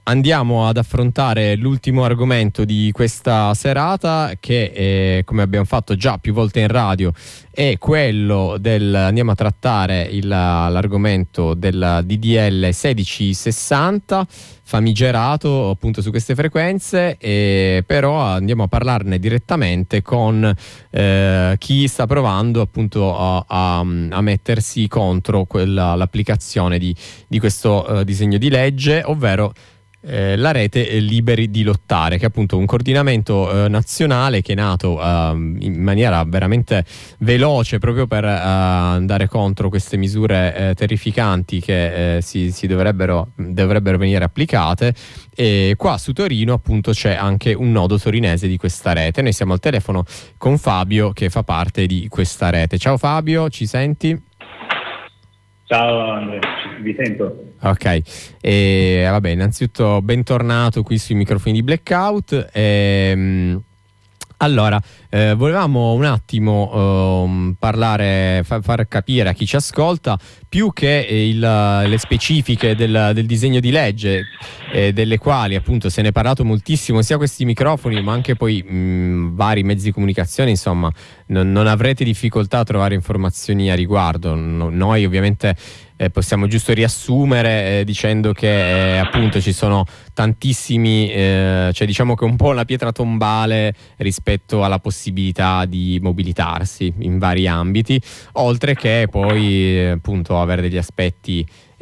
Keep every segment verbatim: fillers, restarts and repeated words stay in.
Andiamo ad affrontare l'ultimo argomento di questa serata che, eh, come abbiamo fatto già più volte in radio, è quello del, andiamo a trattare il, l'argomento del D D L sedici sessanta, famigerato appunto su queste frequenze, e però andiamo a parlarne direttamente con eh, chi sta provando appunto a, a, a mettersi contro quella, l'applicazione di, di questo uh, disegno di legge, ovvero Eh, la rete Liberi di Lottare, che è appunto un coordinamento eh, nazionale che è nato eh, in maniera veramente veloce proprio per eh, andare contro queste misure eh, terrificanti che eh, si, si dovrebbero, dovrebbero venire applicate. E qua su Torino appunto c'è anche un nodo torinese di questa rete. Noi siamo al telefono con Fabio, che fa parte di questa rete. Ciao Fabio, ci senti? Ciao Andrea, vi sento. Ok, e vabbè, innanzitutto bentornato qui sui microfoni di Blackout. E, allora, eh, volevamo un attimo um, parlare, fa, far capire a chi ci ascolta più che il, le specifiche del, del disegno di legge, eh, delle quali appunto se ne è parlato moltissimo sia questi microfoni ma anche poi mh, vari mezzi di comunicazione. Insomma, non, non avrete difficoltà a trovare informazioni a riguardo. No, noi ovviamente Eh, possiamo giusto riassumere eh, dicendo che eh, appunto ci sono tantissimi, eh, cioè diciamo che è un po' la pietra tombale rispetto alla possibilità di mobilitarsi in vari ambiti, oltre che poi eh, appunto avere degli aspetti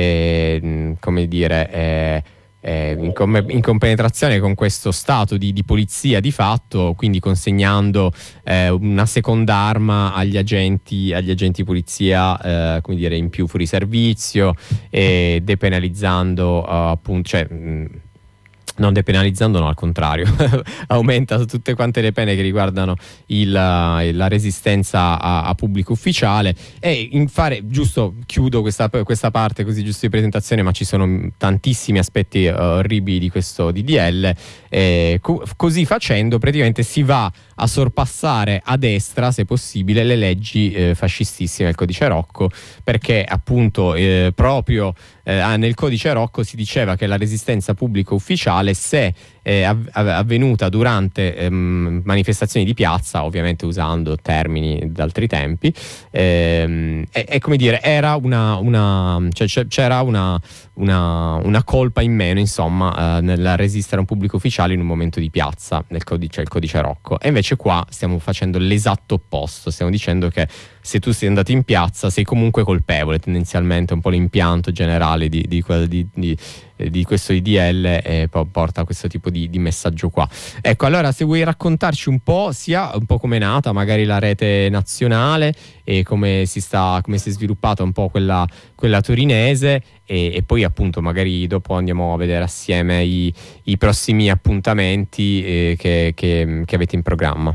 eh, come dire eh, eh, in, com- in compenetrazione con questo stato di, di polizia di fatto, quindi consegnando eh, una seconda arma agli agenti agli agenti polizia eh, come dire in più fuori servizio, e depenalizzando uh, appunto, cioè mh, non depenalizzando, no, al contrario, aumenta tutte quante le pene che riguardano il, la resistenza a, a pubblico ufficiale. E in fare, giusto, chiudo questa, questa parte così giusto di presentazione, ma ci sono tantissimi aspetti uh, orribili di questo D D L, e co- così facendo praticamente si va a sorpassare a destra, se possibile, le leggi eh, fascistissime del codice Rocco, perché appunto eh, proprio eh, nel codice Rocco si diceva che la resistenza pubblica ufficiale, se eh, av- avvenuta durante ehm, manifestazioni di piazza, ovviamente usando termini d'altri tempi, ehm, e, e come dire, era una, una cioè c'era una, una, una colpa in meno, insomma, eh, nel resistere a un pubblico ufficiale in un momento di piazza, nel codice, il codice Rocco. E invece qua stiamo facendo l'esatto opposto, stiamo dicendo che se tu sei andato in piazza sei comunque colpevole, tendenzialmente un po' l'impianto generale di, di, di, di, di questo D D L eh, porta a questo tipo di, di messaggio qua. Ecco, allora se vuoi raccontarci un po', sia un po' come è nata magari la rete nazionale e come si sta, come si è sviluppata un po' quella, quella torinese, e, e poi appunto magari dopo andiamo a vedere assieme i, i prossimi appuntamenti eh, che, che, che avete in programma.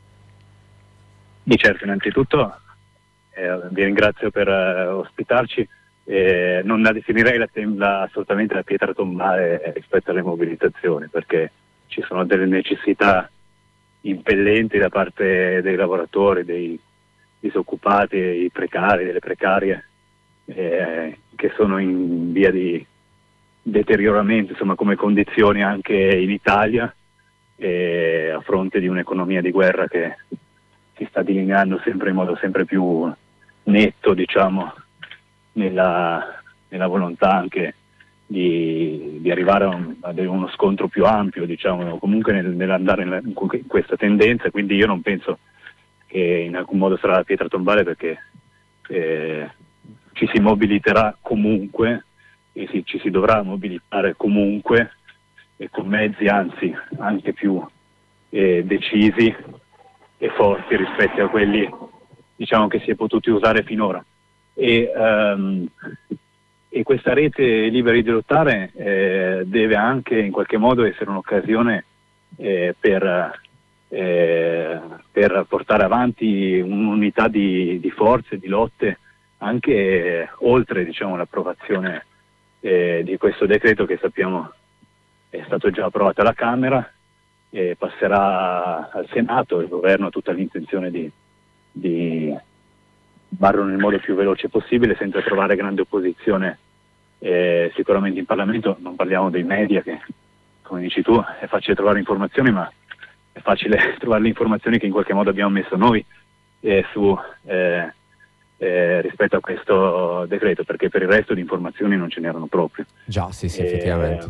Di certo, innanzitutto eh, vi ringrazio per eh, ospitarci. Eh, non la definirei la, la, assolutamente la pietra tombale rispetto alle mobilitazioni, perché ci sono delle necessità impellenti da parte dei lavoratori, dei disoccupati, dei precari, delle precarie, eh, che sono in via di deterioramento, insomma, come condizioni anche in Italia, eh, a fronte di un'economia di guerra che si sta delineando sempre in modo sempre più netto, diciamo, nella, nella volontà anche di, di arrivare a, un, a uno scontro più ampio, diciamo, comunque nel, nell'andare in, in questa tendenza. Quindi io non penso che in alcun modo sarà la pietra tombale, perché eh, ci si mobiliterà comunque e si, ci si dovrà mobilitare comunque, e con mezzi anzi anche più eh, decisi e forti rispetto a quelli, diciamo, che si è potuti usare finora. E, um, e questa rete Liberi di Lottare eh, deve anche in qualche modo essere un'occasione eh, per, eh, per portare avanti un'unità di, di forze, di lotte, anche eh, oltre, diciamo, l'approvazione eh, di questo decreto, che sappiamo è stato già approvato alla Camera. E passerà al Senato. Il governo ha tutta l'intenzione di, di farlo nel modo più veloce possibile, senza trovare grande opposizione eh, sicuramente in Parlamento, non parliamo dei media che, come dici tu, è facile trovare informazioni, ma è facile trovare le informazioni che in qualche modo abbiamo messo noi eh, su, eh, eh, rispetto a questo decreto, perché per il resto di informazioni non ce n'erano proprio. Già, sì, sì, E, effettivamente.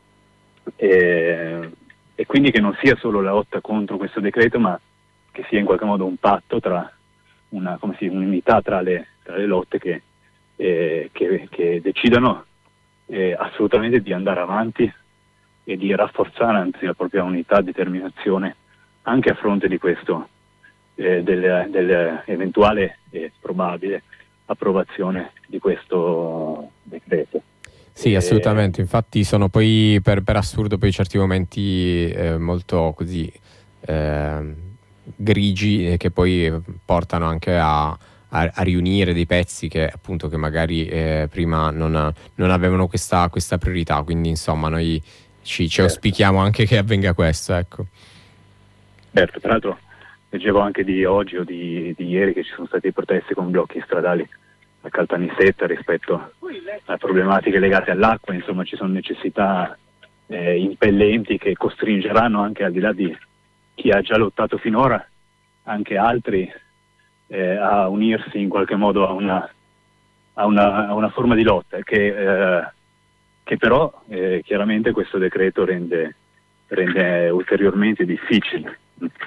E, e quindi che non sia solo la lotta contro questo decreto, ma che sia in qualche modo un patto tra una, come si, un'unità tra le, tra le lotte che, eh, che, che decidano eh, assolutamente di andare avanti e di rafforzare anzi la propria unità e determinazione anche a fronte di questo eh, del, dell'eventuale e probabile approvazione di questo decreto. Sì, assolutamente, infatti sono poi per, per assurdo poi certi momenti eh, molto così eh, grigi eh, che poi portano anche a, a, a riunire dei pezzi che appunto che magari eh, prima non, non avevano questa, questa priorità, quindi insomma noi ci, ci auspichiamo anche che avvenga questo, ecco. Certo, tra l'altro leggevo anche di oggi o di, di ieri che ci sono stati proteste con blocchi stradali a Caltanissetta rispetto a problematiche legate all'acqua, insomma ci sono necessità eh, impellenti che costringeranno anche al di là di chi ha già lottato finora, anche altri eh, a unirsi in qualche modo a una, a una, a una forma di lotta che, eh, che però eh, chiaramente questo decreto rende, rende ulteriormente difficile.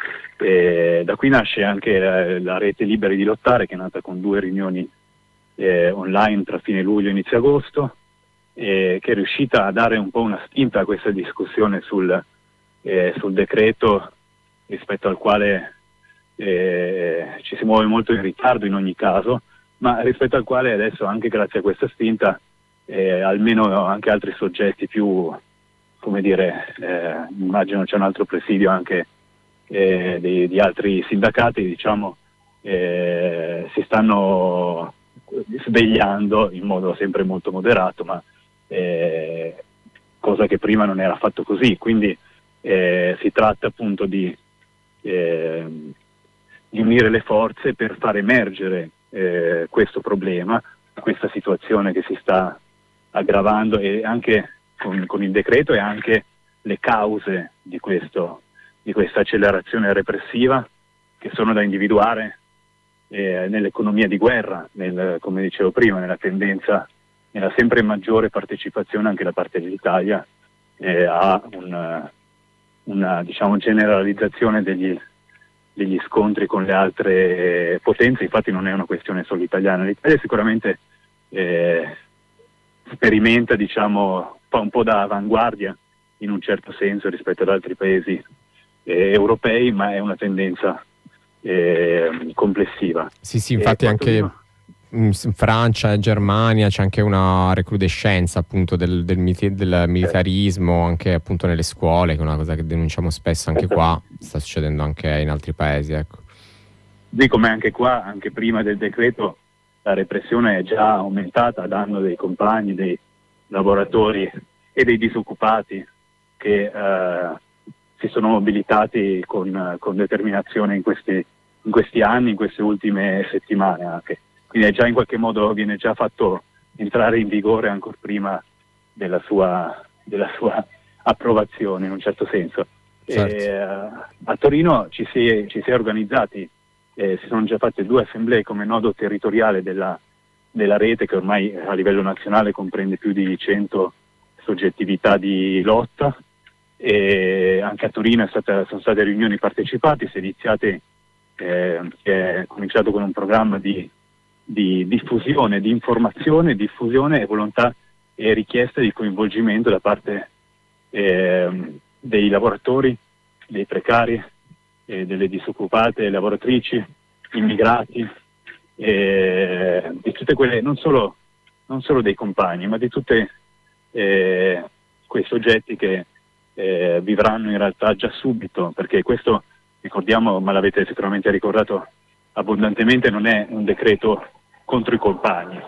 E da qui nasce anche eh, la rete Liberi di Lottare, che è nata con due riunioni eh, online tra fine luglio e inizio agosto, eh, che è riuscita a dare un po' una spinta a questa discussione sul, eh, sul decreto, rispetto al quale eh, ci si muove molto in ritardo in ogni caso, ma rispetto al quale adesso anche grazie a questa spinta eh, almeno anche altri soggetti più, come dire, eh, immagino c'è un altro presidio anche eh, di, di altri sindacati, diciamo, eh, si stanno svegliando in modo sempre molto moderato, ma eh, cosa che prima non era affatto così, quindi eh, si tratta appunto di, eh, di unire le forze per far emergere eh, questo problema, questa situazione che si sta aggravando, e anche con, con il decreto, e anche le cause di questo, di questa accelerazione repressiva, che sono da individuare eh, nell'economia di guerra, nel, come dicevo prima, nella tendenza, nella sempre maggiore partecipazione anche da parte dell'Italia eh, a un, una diciamo generalizzazione degli, degli scontri con le altre potenze. Infatti non è una questione solo italiana, l'Italia sicuramente eh, sperimenta, diciamo, fa un po' da avanguardia in un certo senso rispetto ad altri paesi eh, europei, ma è una tendenza eh, complessiva. Sì, sì, infatti anche in Francia e Germania c'è anche una recrudescenza appunto del, del, del militarismo anche appunto nelle scuole, che è una cosa che denunciamo spesso anche qua, sta succedendo anche in altri paesi, ecco. Sì, come anche qua, anche prima del decreto, la repressione è già aumentata a danno dei compagni, dei lavoratori e dei disoccupati che eh, si sono mobilitati con, con determinazione in questi, in questi anni, in queste ultime settimane anche. Quindi è già in qualche modo, viene già fatto entrare in vigore ancora prima della sua, della sua approvazione in un certo senso. Certo. E, a Torino ci si è, ci si è organizzati, eh, si sono già fatte due assemblee come nodo territoriale della, della rete, che ormai a livello nazionale comprende più di cento soggettività di lotta, e anche a Torino è stata, sono state riunioni partecipate, si è iniziate, eh, è cominciato con un programma di di diffusione, di informazione, diffusione e volontà e richiesta di coinvolgimento da parte eh, dei lavoratori, dei precari, eh, delle disoccupate, lavoratrici, immigrati, eh, di tutte quelle, non solo, non solo dei compagni, ma di tutti eh, quei soggetti che eh, vivranno in realtà già subito, perché questo, ricordiamo, ma l'avete sicuramente ricordato abbondantemente, non è un decreto contro i compagni,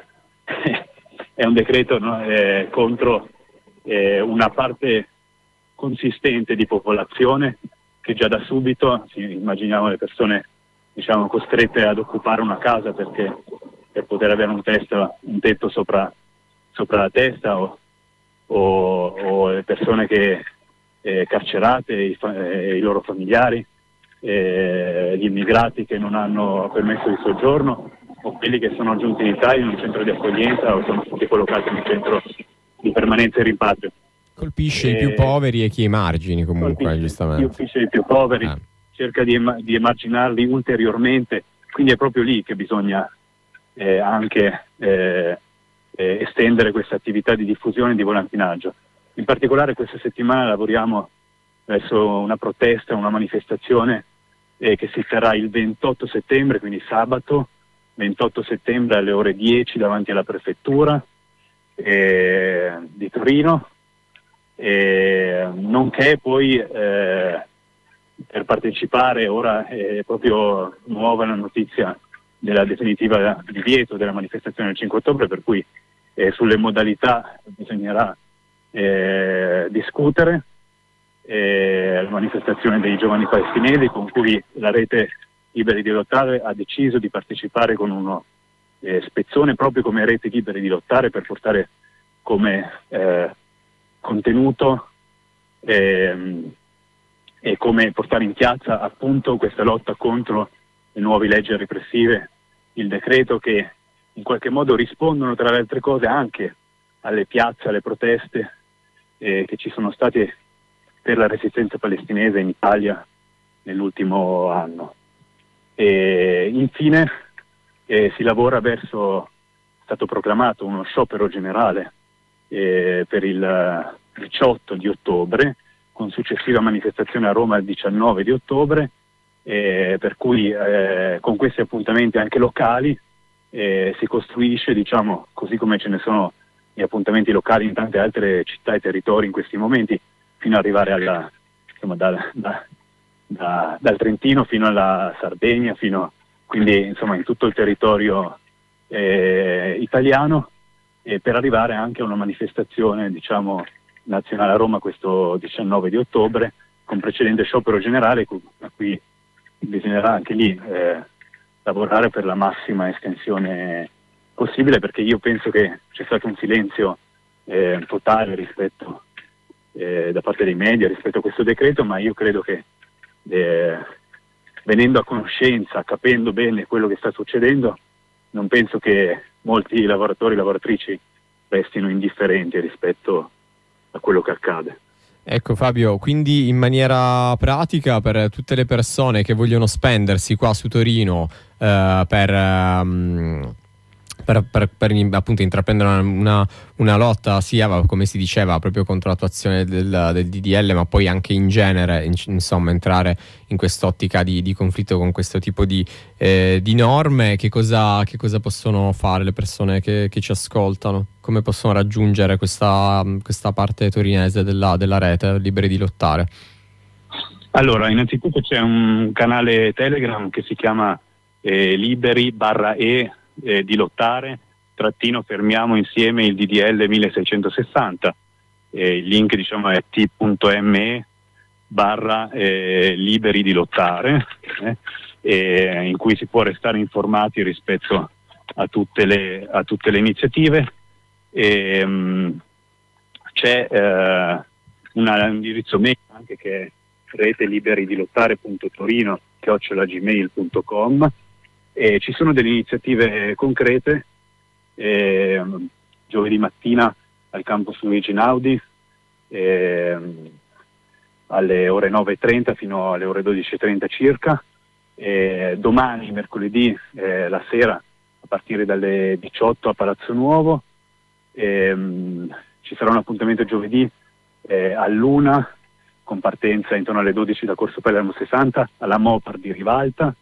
è un decreto, no, eh, contro eh, una parte consistente di popolazione che già da subito, sì, immaginiamo le persone, diciamo, costrette ad occupare una casa perché per poter avere un, testo, un tetto sopra, sopra la testa o, o, o le persone che eh, carcerate, i, fa- eh, i loro familiari, eh, gli immigrati che non hanno permesso di soggiorno o quelli che sono giunti in Italia in un centro di accoglienza o sono stati collocati in un centro di permanenza e rimpatrio. Colpisce e i più poveri e chi è ai margini comunque, colpisce, giustamente. Colpisce i più poveri, eh. cerca di, em- di emarginarli ulteriormente, quindi è proprio lì che bisogna eh, anche eh, eh, estendere questa attività di diffusione e di volantinaggio. In particolare questa settimana lavoriamo verso una protesta, una manifestazione eh, che si terrà il ventotto settembre, quindi sabato ventotto settembre alle ore dieci davanti alla prefettura eh, di Torino, eh, nonché poi eh, per partecipare, ora è proprio nuova la notizia della definitiva divieto della manifestazione del cinque ottobre, per cui eh, sulle modalità bisognerà eh, discutere. Eh, la manifestazione dei giovani palestinesi con cui la rete Liberi di Lottare ha deciso di partecipare con uno eh, spezzone proprio come rete Liberi di Lottare per portare come eh, contenuto ehm, e come portare in piazza appunto questa lotta contro le nuove leggi repressive, il decreto che in qualche modo rispondono tra le altre cose anche alle piazze, alle proteste eh, che ci sono state per la resistenza palestinese in Italia nell'ultimo anno. E infine eh, si lavora verso, è stato proclamato uno sciopero generale eh, per il diciotto di ottobre, con successiva manifestazione a Roma il diciannove di ottobre, eh, per cui eh, con questi appuntamenti anche locali eh, si costruisce, diciamo, così come ce ne sono gli appuntamenti locali in tante altre città e territori in questi momenti, fino ad arrivare alla, insomma, da, da, da, dal Trentino fino alla Sardegna, fino, quindi insomma in tutto il territorio eh, italiano, eh, per arrivare anche a una manifestazione, diciamo, nazionale a Roma questo diciannove di ottobre, con precedente sciopero generale a cui bisognerà anche lì eh, lavorare per la massima estensione possibile, perché io penso che c'è stato un silenzio eh, totale rispetto eh, da parte dei media rispetto a questo decreto, ma io credo che eh, venendo a conoscenza, capendo bene quello che sta succedendo, non penso che molti lavoratori e lavoratrici restino indifferenti rispetto a quello che accade. Ecco Fabio, quindi in maniera pratica per tutte le persone che vogliono spendersi qua su Torino eh, per, um, per, per, per appunto intraprendere una, una, una lotta sia, come si diceva, proprio contro l'attuazione del, del D D L, ma poi anche in genere, in, insomma, entrare in quest'ottica di, di conflitto con questo tipo di, eh, di norme, che cosa, che cosa possono fare le persone che, che ci ascoltano? Come possono raggiungere questa, questa parte torinese della, della rete Liberi di Lottare? Allora, innanzitutto c'è un canale Telegram che si chiama eh, Liberi barra E eh, di Lottare, trattino fermiamo insieme il D D L milleseicentosessanta. Eh, il link, diciamo, è t.me barra eh, Liberi di Lottare, eh, eh, in cui si può restare informati rispetto a tutte le, a tutte le iniziative. E, um, c'è uh, un indirizzo mail anche che è rete liberi di lottare punto torino chiocciola gmail punto com, e ci sono delle iniziative concrete. E, um, giovedì mattina al campus Luigi Einaudi e, um, alle ore nove e trenta fino alle ore dodici e trenta circa, e domani mercoledì eh, la sera a partire dalle diciotto a Palazzo Nuovo. E, um, ci sarà un appuntamento giovedì eh, all'una con partenza intorno alle dodici da Corso Palermo sessanta alla Mopar di Rivalta,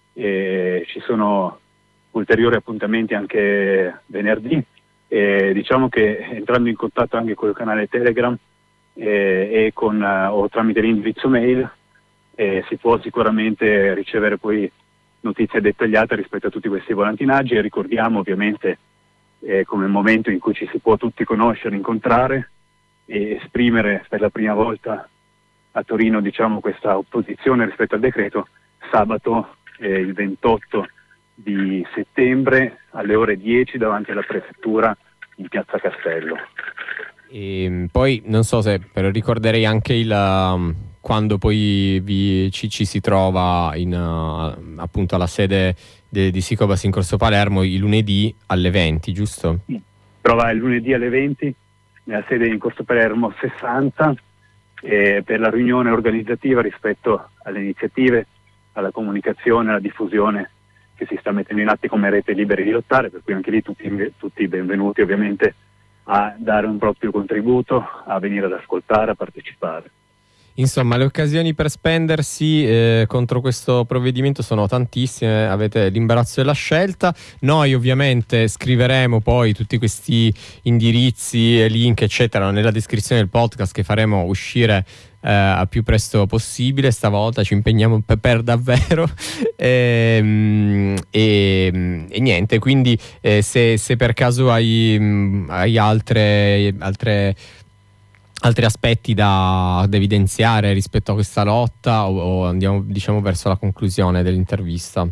e ci sono ulteriori appuntamenti anche venerdì, e diciamo che entrando in contatto anche col canale Telegram eh, e con uh, o tramite l'indirizzo mail eh, si può sicuramente ricevere poi notizie dettagliate rispetto a tutti questi volantinaggi. E ricordiamo ovviamente Eh, come momento in cui ci si può tutti conoscere, incontrare e esprimere per la prima volta a Torino, diciamo, questa opposizione rispetto al decreto, sabato eh, il ventotto di settembre alle ore dieci davanti alla prefettura in Piazza Castello. E poi non so se però ricorderei anche il um, quando poi vi, ci, ci si trova in, uh, appunto alla sede de, di Sicobas in Corso Palermo i lunedì alle venti, giusto? Sì. Trova il lunedì alle venti nella sede in Corso Palermo sessanta eh, per la riunione organizzativa rispetto alle iniziative, alla comunicazione, alla diffusione che si sta mettendo in atto come Rete Liberi di Lottare, per cui anche lì tutti, tutti benvenuti ovviamente a dare un proprio contributo, a venire ad ascoltare, a partecipare. Insomma, le occasioni per spendersi eh, contro questo provvedimento sono tantissime, avete l'imbarazzo della scelta. Noi ovviamente scriveremo poi tutti questi indirizzi, link eccetera nella descrizione del podcast che faremo uscire eh, a più presto possibile. Stavolta ci impegniamo per, per davvero e, e, e niente, quindi eh, se, se per caso hai, hai altre altre altri aspetti da, da evidenziare rispetto a questa lotta o, o andiamo diciamo verso la conclusione dell'intervista?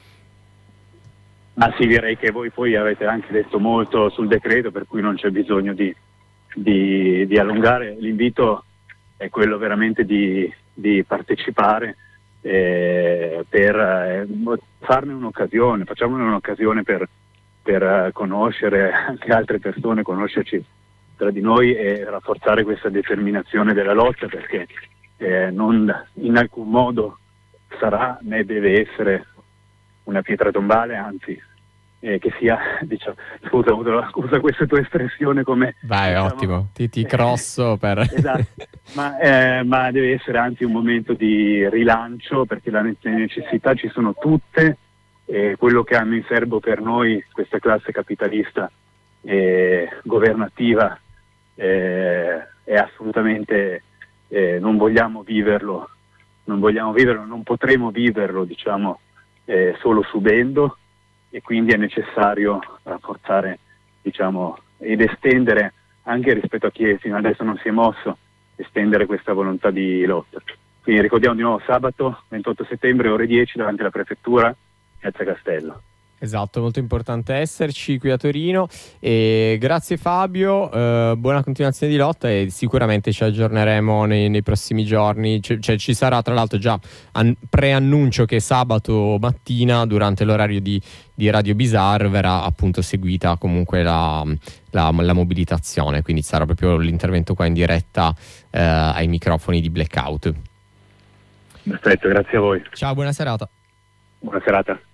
Ah sì, direi che voi poi avete anche detto molto sul decreto, per cui non c'è bisogno di, di, di allungare. L'invito è quello veramente di, di partecipare eh, per eh, farne un'occasione, facciamone un'occasione per, per conoscere anche altre persone, conoscerci tra di noi e rafforzare questa determinazione della lotta, perché eh, non in alcun modo sarà né deve essere una pietra tombale, anzi eh, che sia, diciamo, scusa, scusa questa tua espressione come... Vai, diciamo, ottimo, ti, ti crosso per... Esatto, ma, eh, ma deve essere anzi un momento di rilancio, perché le necessità ci sono tutte, e quello che hanno in serbo per noi questa classe capitalista e governativa eh, è assolutamente eh, non vogliamo viverlo non vogliamo viverlo, non potremo viverlo diciamo eh, solo subendo, e quindi è necessario rafforzare diciamo ed estendere anche rispetto a chi fino adesso non si è mosso, estendere questa volontà di lotta. Quindi ricordiamo di nuovo sabato ventotto settembre ore dieci davanti alla prefettura, Piazza Castello. Esatto, molto importante esserci qui a Torino. E grazie Fabio, eh, buona continuazione di lotta e sicuramente ci aggiorneremo nei, nei prossimi giorni. C- cioè, ci sarà tra l'altro già an- preannuncio che sabato mattina durante l'orario di, di Radio Bizarre verrà appunto seguita comunque la, la, la mobilitazione, quindi sarà proprio l'intervento qua in diretta eh, ai microfoni di Blackout. Perfetto, grazie a voi. Ciao, buona serata. Buona serata.